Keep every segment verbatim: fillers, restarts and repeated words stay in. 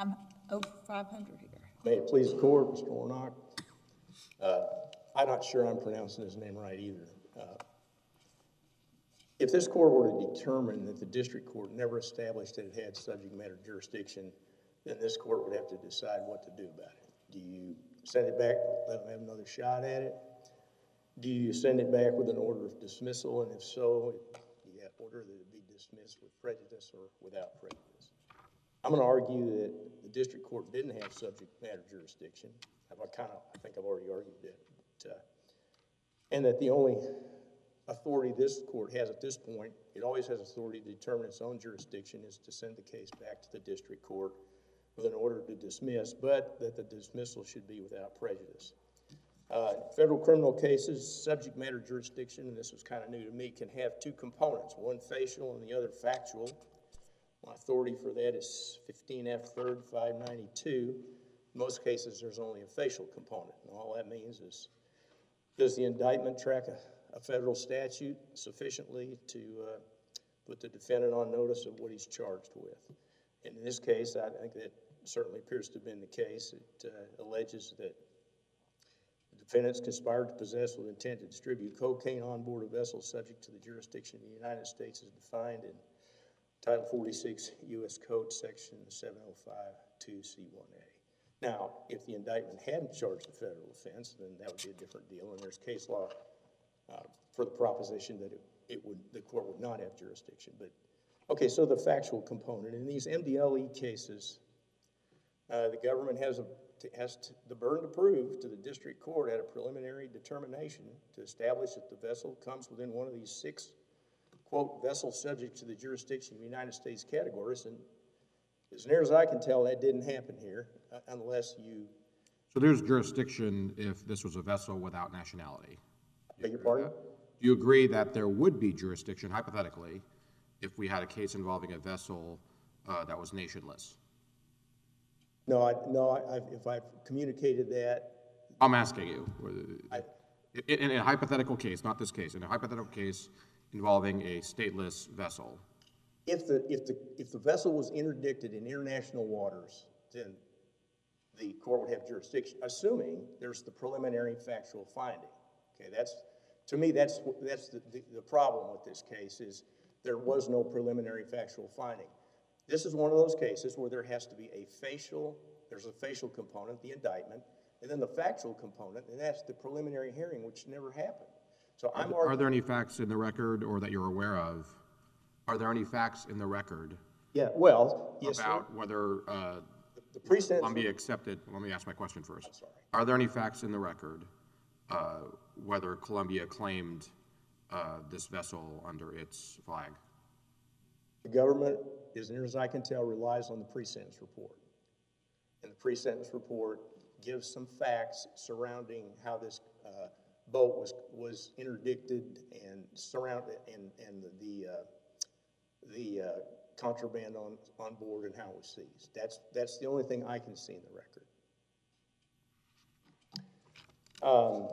I'm over five hundred here. May it please the court, Mister Warnock. Uh, I'm not sure I'm pronouncing his name right either. Uh, if this court were to determine that the district court never established that it had subject matter jurisdiction, then this court would have to decide what to do about it. Do you send it back, let them have another shot at it? Do you send it back with an order of dismissal? And if so, do you order that it be dismissed with prejudice or without prejudice? I'm going to argue that the district court didn't have subject matter jurisdiction. I kind of, I think I've already argued that. But, uh, and that the only authority this court has at this point, it always has authority to determine its own jurisdiction, is to send the case back to the district court with an order to dismiss, but that the dismissal should be without prejudice. Uh, federal criminal cases, subject matter jurisdiction, and this was kind of new to me, can have two components, one facial and the other factual. My authority for that is fifteen F third five ninety-two. In most cases, there's only a facial component, and all that means is, does the indictment track a, a federal statute sufficiently to uh, put the defendant on notice of what he's charged with? And in this case, I think that certainly appears to have been the case. It uh, alleges that the defendants conspired to possess with intent to distribute cocaine on board a vessel subject to the jurisdiction of the United States as defined in Title forty-six U S Code Section seven oh five two C one A. Now, if the indictment hadn't charged a federal offense, then that would be a different deal, and there's case law uh, for the proposition that it, it would, the court would not have jurisdiction. But okay, so the factual component. In these M D L E cases, uh, the government has, a, has to, the burden to prove to the district court at a preliminary determination to establish that the vessel comes within one of these six, quote, vessels subject to the jurisdiction of the United States categories. And as near as I can tell, that didn't happen here, uh, unless you... So there's jurisdiction if this was a vessel without nationality. Beg your pardon? Do you agree that there would be jurisdiction, hypothetically, if we had a case involving a vessel uh, that was nationless? No, I, no. I, I've, if I've communicated that, I'm asking you. I, in, in a hypothetical case, not this case, in a hypothetical case involving a stateless vessel. If the if the if the vessel was interdicted in international waters, then the court would have jurisdiction, assuming there's the preliminary factual finding. Okay, that's to me that's that's the, the, the problem with this case is there was no preliminary factual finding. This is one of those cases where there has to be a facial, there's a facial component, the indictment, and then the factual component, and that's the preliminary hearing, which never happened. So Are, I'm th are there any facts in the record or that you're aware of? Are there any facts in the record yeah, well, yes, about sir. whether uh, the, the pre-sentence Columbia accepted, let me ask my question first. I'm sorry. Are there any facts in the record uh, whether Columbia claimed uh, this vessel under its flag? The government, as near as I can tell, relies on the pre-sentence report. And the pre-sentence report gives some facts surrounding how this uh, boat was was interdicted and surrounded, and and the uh, the uh, contraband on on board and how it was seized. That's that's the only thing I can see in the record. Um,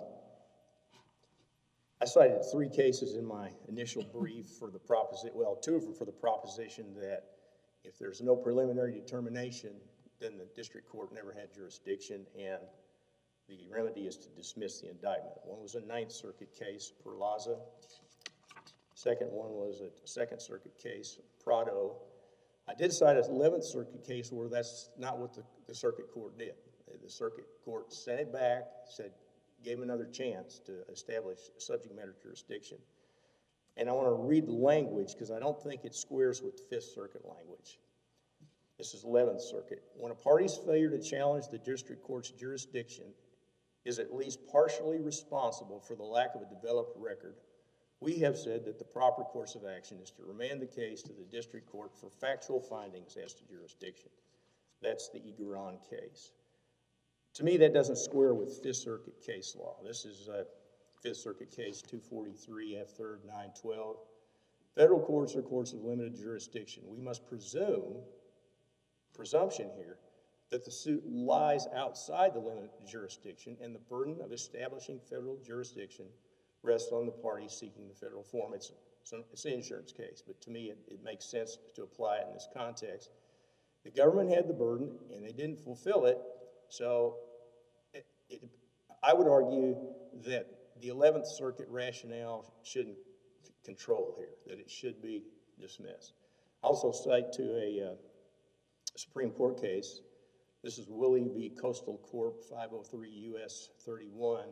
I cited three cases in my initial brief for the proposition, well, two of them for the proposition that if there's no preliminary determination, then the district court never had jurisdiction, and the remedy is to dismiss the indictment. One was a Ninth Circuit case, Perlaza. Second one was a Second Circuit case, Prado. I did cite an Eleventh Circuit case where that's not what the, the circuit court did. The circuit court sent it back, said, gave him another chance to establish subject matter jurisdiction. And I want to read the language because I don't think it squares with the Fifth Circuit language. This is Eleventh Circuit. When a party's failure to challenge the district court's jurisdiction is at least partially responsible for the lack of a developed record, we have said that the proper course of action is to remand the case to the district court for factual findings as to jurisdiction. That's the Iguaran case. To me, that doesn't square with Fifth Circuit case law. This is a Fifth Circuit case two forty-three F third nine twelve. Federal courts are courts of limited jurisdiction. We must presume, presumption here, that the suit lies outside the limited jurisdiction and the burden of establishing federal jurisdiction rests on the party seeking the federal form. It's, it's an insurance case, but to me it, it makes sense to apply it in this context. The government had the burden, and they didn't fulfill it, so it, it, I would argue that the eleventh Circuit rationale shouldn't control here, that it should be dismissed. I also cite to a uh, Supreme Court case. This is Willie v. Coastal Corp, five oh three U S thirty-one.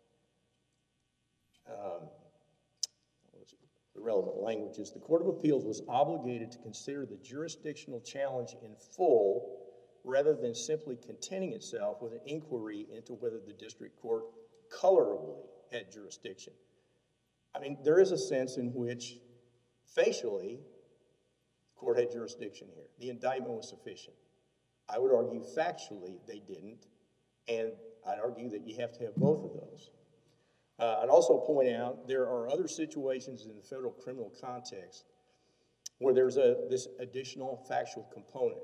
Um, the relevant language is the Court of Appeals was obligated to consider the jurisdictional challenge in full rather than simply contenting itself with an inquiry into whether the district court colorably had jurisdiction. I mean, there is a sense in which facially the court had jurisdiction here. The indictment was sufficient. I would argue factually they didn't, and I'd argue that you have to have both of those. Uh, I'd also point out there are other situations in the federal criminal context where there's a, this additional factual component.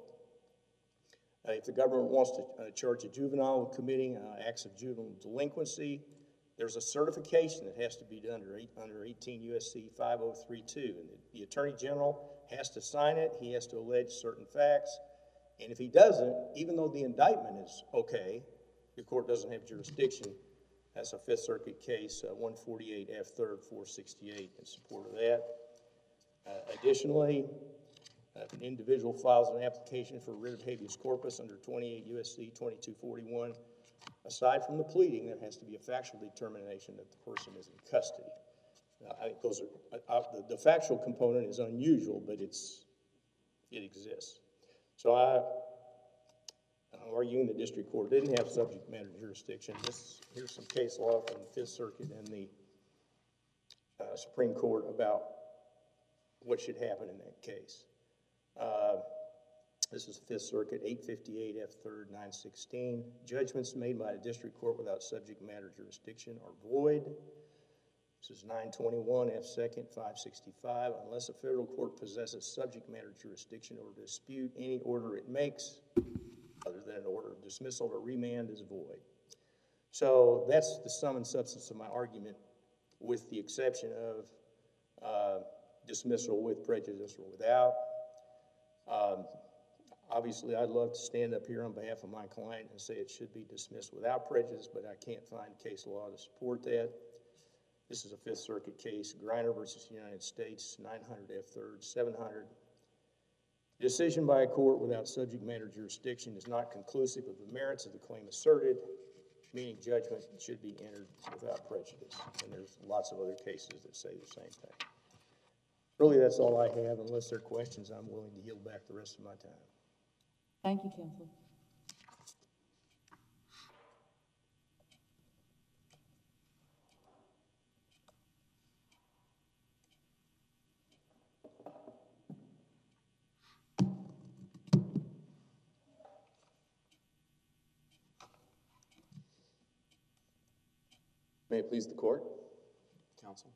Uh, if the government wants to uh, charge a juvenile with committing uh, acts of juvenile delinquency, there's a certification that has to be done under, eight, under eighteen U S C five oh three two, and the, the Attorney General has to sign it. He has to allege certain facts, and if he doesn't, even though the indictment is okay, the court doesn't have jurisdiction. That's a Fifth Circuit case, uh, one forty-eight F third four sixty-eight, in support of that. Uh, additionally, uh, if an individual files an application for writ of habeas corpus under twenty-eight U S C twenty-two forty-one, aside from the pleading, there has to be a factual determination that the person is in custody. Now, I think those are, uh, uh, the, the factual component is unusual, but it's, it exists. So I, I'm arguing the district court didn't have subject matter jurisdiction. This, here's some case law from the Fifth Circuit and the uh, Supreme Court about what should happen in that case. Uh, this is Fifth Circuit, eight fifty-eight F third nine sixteen. Judgments made by a district court without subject matter jurisdiction are void. This is nine twenty-one F second five sixty-five. Unless a federal court possesses subject matter jurisdiction or dispute, any order it makes other than an order of dismissal or remand is void. So that's the sum and substance of my argument, with the exception of uh, dismissal with prejudice or without. Um, obviously, I'd love to stand up here on behalf of my client and say it should be dismissed without prejudice, but I can't find case law to support that. This is a Fifth Circuit case, Griner versus United States, nine hundred F third seven hundred. Decision by a court without subject matter jurisdiction is not conclusive of the merits of the claim asserted, meaning judgment should be entered without prejudice. And there's lots of other cases that say the same thing. Really, that's all I have. Unless there are questions, I'm willing to yield back the rest of my time. Thank you, counsel. May it please the court, counsel.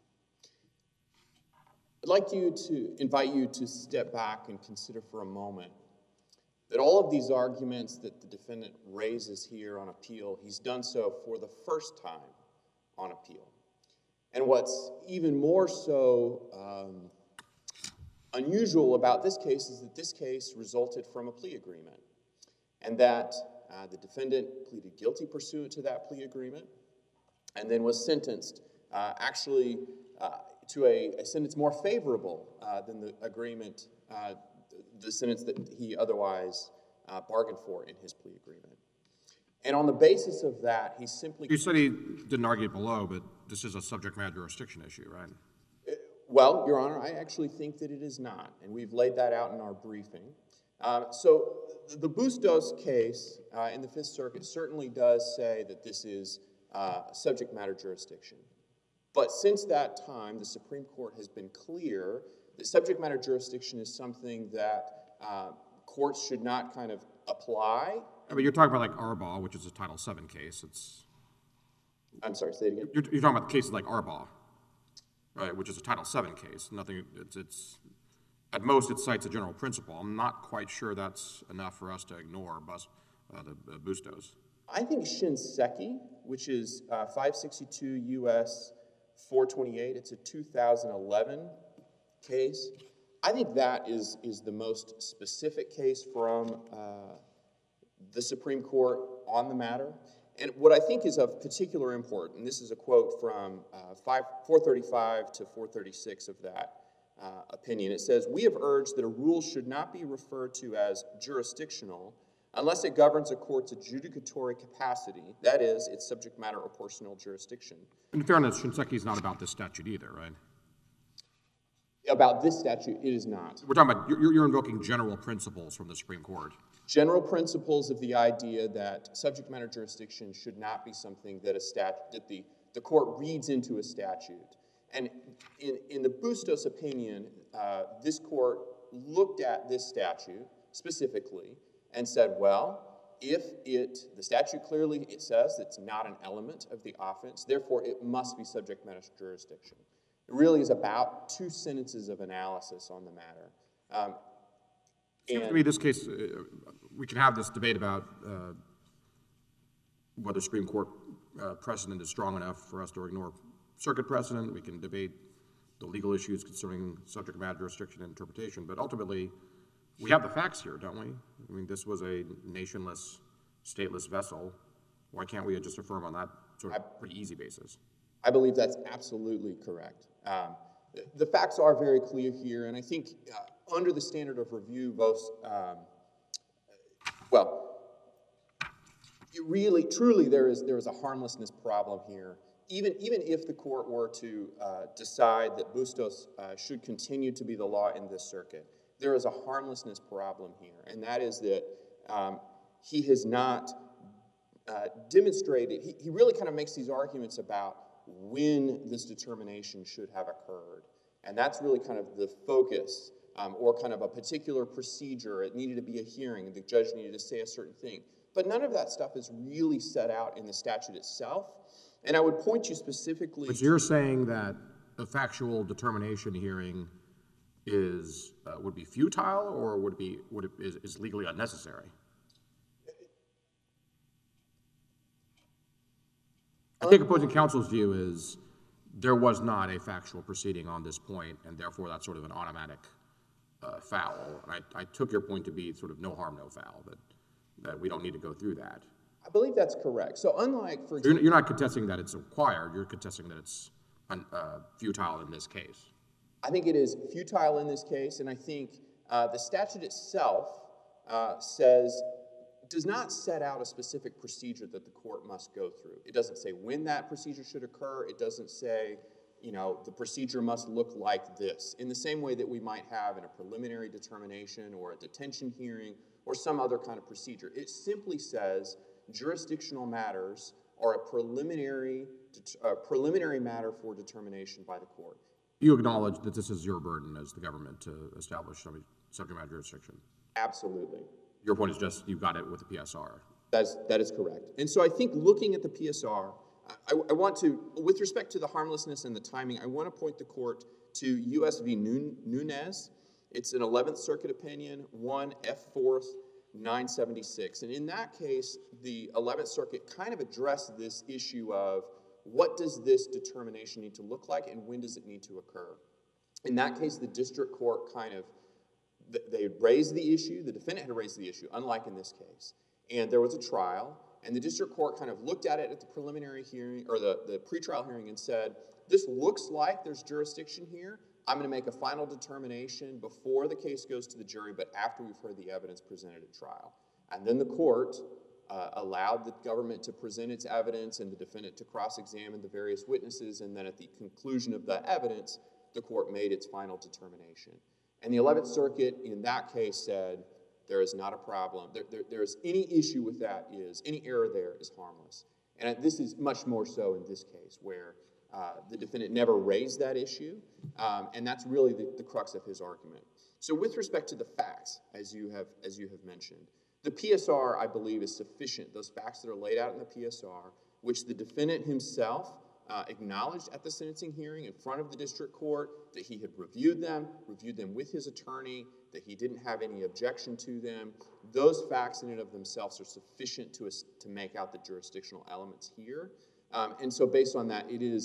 I'd like you to invite you to step back and consider for a moment that all of these arguments that the defendant raises here on appeal, he's done so for the first time on appeal. And what's even more so um, unusual about this case is that this case resulted from a plea agreement, and that uh, the defendant pleaded guilty pursuant to that plea agreement, and then was sentenced uh, actually uh, to a, a sentence more favorable uh, than the agreement, uh, the sentence that he otherwise uh, bargained for in his plea agreement. And on the basis of that, he simply... You said he didn't argue it below, but this is a subject matter jurisdiction issue, right? Well, Your Honor, I actually think that it is not, and we've laid that out in our briefing. Uh, so the Bustos case uh, in the Fifth Circuit certainly does say that this is Uh, subject matter jurisdiction. But since that time, the Supreme Court has been clear that subject matter jurisdiction is something that uh, courts should not kind of apply. I mean, you're talking about like Arbaugh, which is a Title seven case. It's. I'm sorry, say it again. You're, you're talking about cases like Arbaugh, right, which is a Title seven case. Nothing. It's, it's at most it cites a general principle. I'm not quite sure that's enough for us to ignore Bus, uh, the, the Bustos. I think Shinseki, which is uh, five sixty-two U S four twenty-eight, it's a two thousand eleven case. I think that is, is the most specific case from uh, the Supreme Court on the matter. And what I think is of particular import, and this is a quote from uh, four thirty-five to four thirty-six of that uh, opinion, it says, "We have urged that a rule should not be referred to as jurisdictional unless it governs a court's adjudicatory capacity, that is, its subject matter or personal jurisdiction." In fairness, Shinseki is not about this statute either, right? About this statute, it is not. We're talking about, you're, you're invoking general principles from the Supreme Court. General principles of the idea that subject matter jurisdiction should not be something that a stat that the, the court reads into a statute. And in, in the Bustos opinion, uh, this court looked at this statute specifically and said, well, if it, the statute clearly it says it's not an element of the offense, therefore it must be subject matter jurisdiction. It really is about two sentences of analysis on the matter. Um, Seems to me this case, uh, we can have this debate about uh, whether Supreme Court uh, precedent is strong enough for us to ignore circuit precedent. We can debate the legal issues concerning subject matter jurisdiction and interpretation, but ultimately, we have the facts here, don't we? I mean, this was a nationless, stateless vessel. Why can't we just affirm on that sort of pretty easy basis? I believe that's absolutely correct. Um, the, the facts are very clear here, and I think uh, under the standard of review, both, um, well, it really, truly, there is there is a harmlessness problem here. Even even if the court were to uh, decide that Bustos uh, should continue to be the law in this circuit, there is a harmlessness problem here, and that is that um, he has not uh, demonstrated. He, he really kind of makes these arguments about when this determination should have occurred. And that's really kind of the focus, um, or kind of a particular procedure. It needed to be a hearing, the judge needed to say a certain thing. But none of that stuff is really set out in the statute itself. And I would point you specifically But you're saying that a factual determination hearing is, uh, would be futile, or would it be, would it, is, is legally unnecessary? I think opposing counsel's view is there was not a factual proceeding on this point, and therefore that's sort of an automatic uh, foul. And I, I took your point to be sort of no harm, no foul, that, that we don't need to go through that. I believe that's correct. So unlike, for So you're, you're not contesting that it's required, you're contesting that it's un, uh, futile in this case. I think it is futile in this case, and I think uh, the statute itself uh, says, does not set out a specific procedure that the court must go through. It doesn't say when that procedure should occur. It doesn't say, you know, the procedure must look like this, in the same way that we might have in a preliminary determination or a detention hearing or some other kind of procedure. It simply says jurisdictional matters are a preliminary, a preliminary matter for determination by the court. You acknowledge that this is your burden as the government to establish subject matter jurisdiction? Absolutely. Your point is just you got it with the P S R. That's, that is correct. And so I think looking at the P S R, I, I want to, with respect to the harmlessness and the timing, I want to point the court to U S v. Nunez. It's an eleventh Circuit opinion, one F fourth nine seventy-six. And in that case, the eleventh Circuit kind of addressed this issue of what does this determination need to look like and when does it need to occur? In that case, the district court kind of, they had raised the issue, the defendant had raised the issue, unlike in this case. And there was a trial, and the district court kind of looked at it at the preliminary hearing, or the, the pretrial hearing, and said, this looks like there's jurisdiction here. I'm going to make a final determination before the case goes to the jury, but after we've heard the evidence presented at trial. And then the court uh, allowed the government to present its evidence and the defendant to cross-examine the various witnesses, and then at the conclusion of that evidence, the court made its final determination. And the eleventh Circuit in that case said, there is not a problem. There, there, there's any issue with that is, any error there is harmless. And this is much more so in this case, where uh, the defendant never raised that issue, um, and that's really the, the crux of his argument. So with respect to the facts, as you have, as you have mentioned, the P S R, I believe, is sufficient. Those facts that are laid out in the P S R, which the defendant himself Uh, acknowledged at the sentencing hearing in front of the district court that he had reviewed them, reviewed them with his attorney, that he didn't have any objection to them. Those facts in and of themselves are sufficient to, to make out the jurisdictional elements here. Um, and so based on that, it is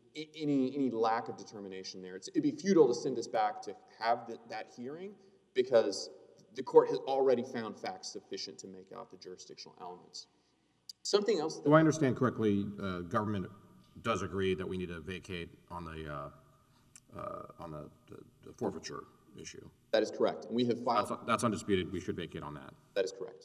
i- any, any lack of determination there. It's, it'd be futile to send this back to have the, that hearing because the court has already found facts sufficient to make out the jurisdictional elements. Something else. Do I understand correctly, uh, government does agree that we need to vacate on the, uh, uh, on the, the, the forfeiture issue? That is correct. And we have filed. That's, that's undisputed. We should vacate on that. That is correct.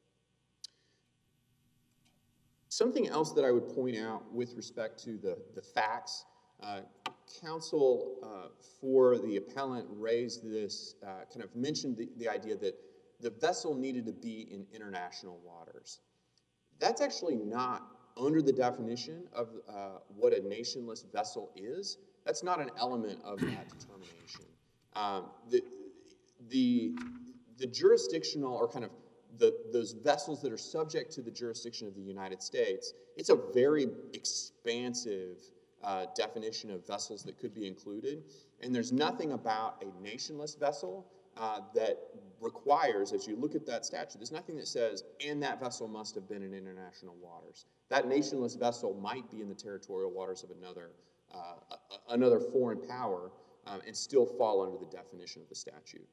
Something else that I would point out with respect to the, the facts, uh, counsel uh, for the appellant raised this, uh, kind of mentioned the, the idea that the vessel needed to be in international waters. That's actually not under the definition of uh, what a nationless vessel is. That's not an element of that determination. Um, the, the, the jurisdictional or kind of the, those vessels that are subject to the jurisdiction of the United States, it's a very expansive uh, definition of vessels that could be included. And there's nothing about a nationless vessel uh, that requires, as you look at that statute, there's nothing that says, and that vessel must have been in international waters. That nationless vessel might be in the territorial waters of another, uh, another foreign power um, and still fall under the definition of the statute.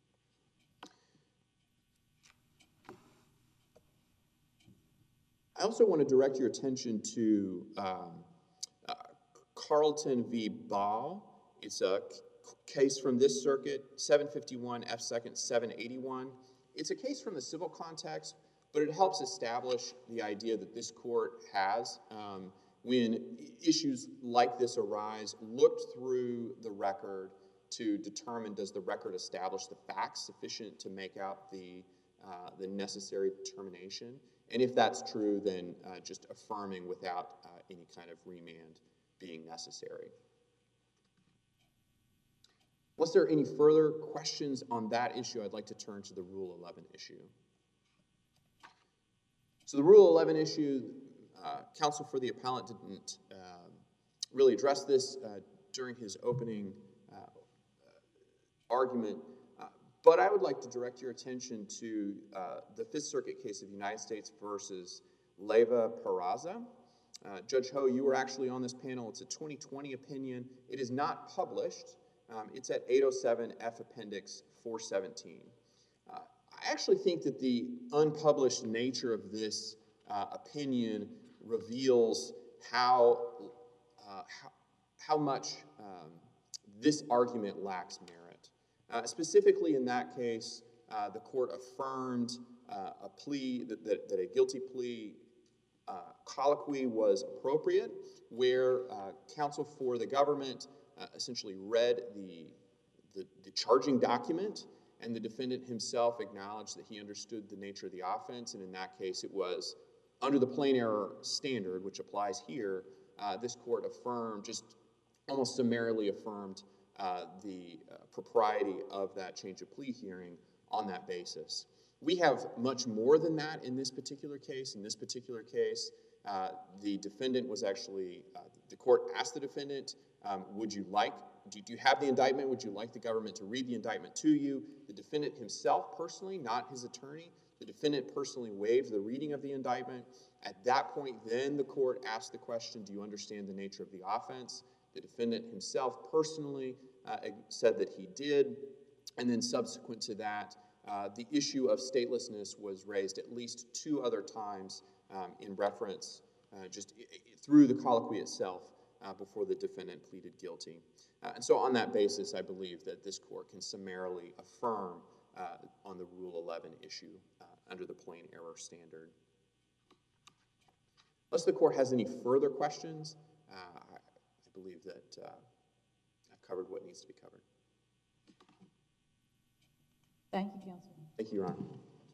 I also want to direct your attention to um, uh, Carlton v. Ball. It's a case from this circuit, seven fifty-one F second seven eighty-one. It's a case from the civil context, but it helps establish the idea that this court has, um, when issues like this arise, looked through the record to determine, does the record establish the facts sufficient to make out the, uh, the necessary determination? And if that's true, then uh, just affirming without uh, any kind of remand being necessary. Was there any further questions on that issue? I'd like to turn to the Rule eleven issue. So the Rule eleven issue, uh, counsel for the appellant didn't uh, really address this uh, during his opening uh, argument. But I would like to direct your attention to uh, the Fifth Circuit case of United States versus Leyva Peraza. Uh, Judge Ho, you were actually on this panel. It's a twenty twenty opinion. It is not published. Um, it's at eight oh seven F Appendix four seventeen. Uh, I actually think that the unpublished nature of this uh, opinion reveals how, uh, how, how much um, this argument lacks merit. Uh, specifically in that case, uh, the court affirmed uh, a plea, that, that, that a guilty plea uh, colloquy was appropriate, where uh, counsel for the government uh, essentially read the, the, the charging document, and the defendant himself acknowledged that he understood the nature of the offense, and in that case it was under the plain error standard, which applies here, uh, this court affirmed, just almost summarily affirmed Uh, the uh, propriety of that change of plea hearing on that basis. We have much more than that in this particular case. In this particular case, uh, the defendant was actually, uh, the court asked the defendant, um, would you like, do, do you have the indictment? Would you like the government to read the indictment to you? The defendant himself personally, not his attorney, the defendant personally waived the reading of the indictment. At that point, then the court asked the question, do you understand the nature of the offense? The defendant himself personally uh, said that he did, and then subsequent to that, uh, the issue of statelessness was raised at least two other times um, in reference, uh, just I- I- through the colloquy itself uh, before the defendant pleaded guilty. Uh, and so on that basis, I believe that this court can summarily affirm uh, on the Rule eleven issue uh, under the plain error standard. Unless the court has any further questions, uh, I believe that uh, I've covered what needs to be covered. Thank you, Counsel. Thank you, Your Honor.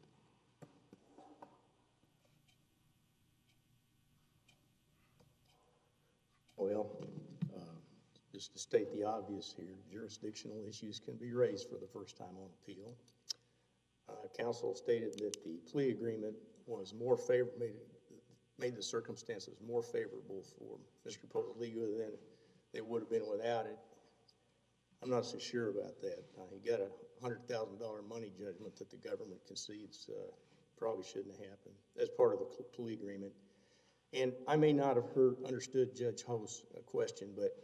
Well, uh, just to state the obvious here, jurisdictional issues can be raised for the first time on appeal. Uh, counsel stated that the plea agreement was more favorable, made, made the circumstances more favorable for Mister Podaliga than it would have been without it. I'm not so sure about that. Uh, he got a one hundred thousand dollars money judgment that the government concedes uh, probably shouldn't have happened. That's part of the plea agreement. And I may not have heard, understood Judge Host's uh, question, but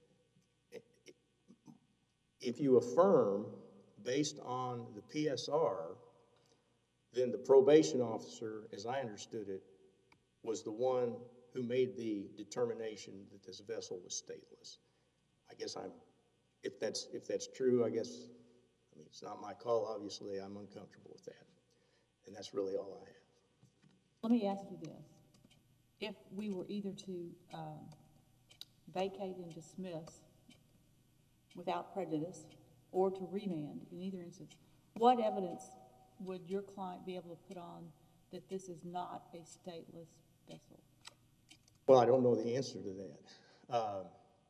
if you affirm based on the P S R, then the probation officer, as I understood it, was the one who made the determination that this vessel was stateless. I guess I'm, if that's, if that's true, I guess, I mean, it's not my call, obviously, I'm uncomfortable with that. And that's really all I have. Let me ask you this. If we were either to um, vacate and dismiss without prejudice or to remand in either instance, what evidence would your client be able to put on that this is not a stateless vessel? Well, I don't know the answer to that. Um,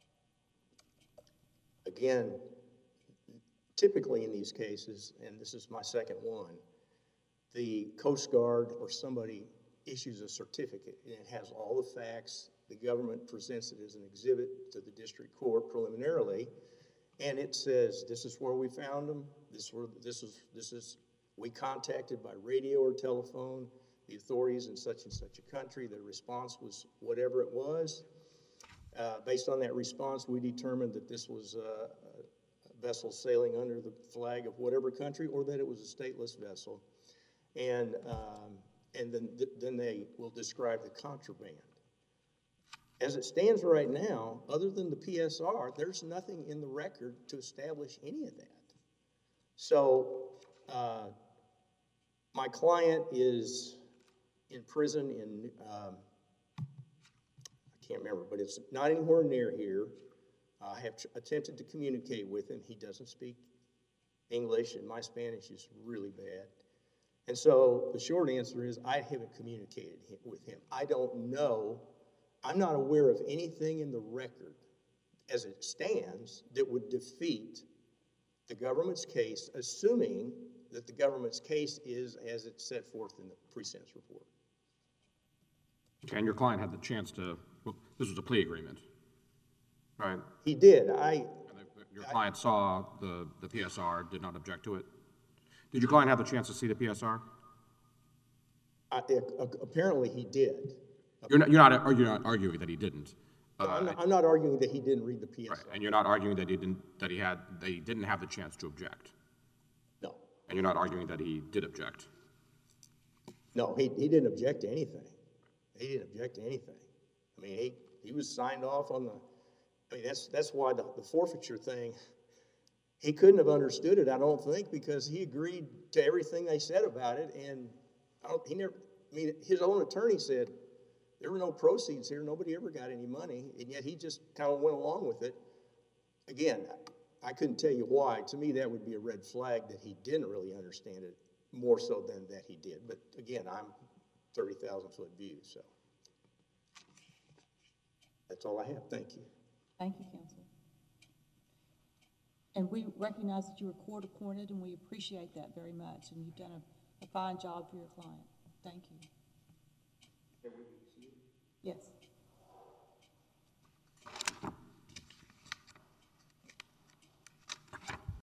again, typically in these cases, and this is my second one, the Coast Guard or somebody issues a certificate, and it has all the facts. The government presents it as an exhibit to the district court preliminarily, and it says, this is where we found them, this, were, this, is, this is, we contacted by radio or telephone the authorities in such and such a country. The response was whatever it was. Uh, based on that response, we determined that this was uh, a vessel sailing under the flag of whatever country, or that it was a stateless vessel. And, um, and then, th then they will describe the contraband. As it stands right now, other than the P S R, there's nothing in the record to establish any of that. So uh, my client is in prison in, um, I can't remember, but it's not anywhere near here. I have attempted to communicate with him. He doesn't speak English, and my Spanish is really bad. And so the short answer is I haven't communicated with him. I don't know, I'm not aware of anything in the record as it stands that would defeat the government's case, assuming that the government's case is as it's set forth in the pre-sentence report. Okay, and your client had the chance to, well, this was a plea agreement, right? He did. I. And the, your client I, saw the, the P S R, did not object to it. Did your client have the chance to see the P S R? I, apparently he did. You're not, you're not, are you not arguing that he didn't? Uh, I'm, not, I'm not arguing that he didn't read the P S R. Right, and you're not arguing that he didn't, that he had, that he didn't have the chance to object? No. And you're not arguing that he did object? No, he, he didn't object to anything. He didn't object to anything. I mean, he, he was signed off on the, I mean, that's, that's why the, the forfeiture thing, he couldn't have understood it, I don't think, because he agreed to everything they said about it, and I don't, he never, I mean, his own attorney said, there were no proceeds here, nobody ever got any money, and yet he just kind of went along with it. Again, I couldn't tell you why. To me, that would be a red flag that he didn't really understand it, more so than that he did. But again, I'm thirty thousand foot view, so that's all I have. Thank you. Thank you, counsel. And we recognize that you were court appointed, and we appreciate that very much, and you've done a, a fine job for your client. Thank you. Yes.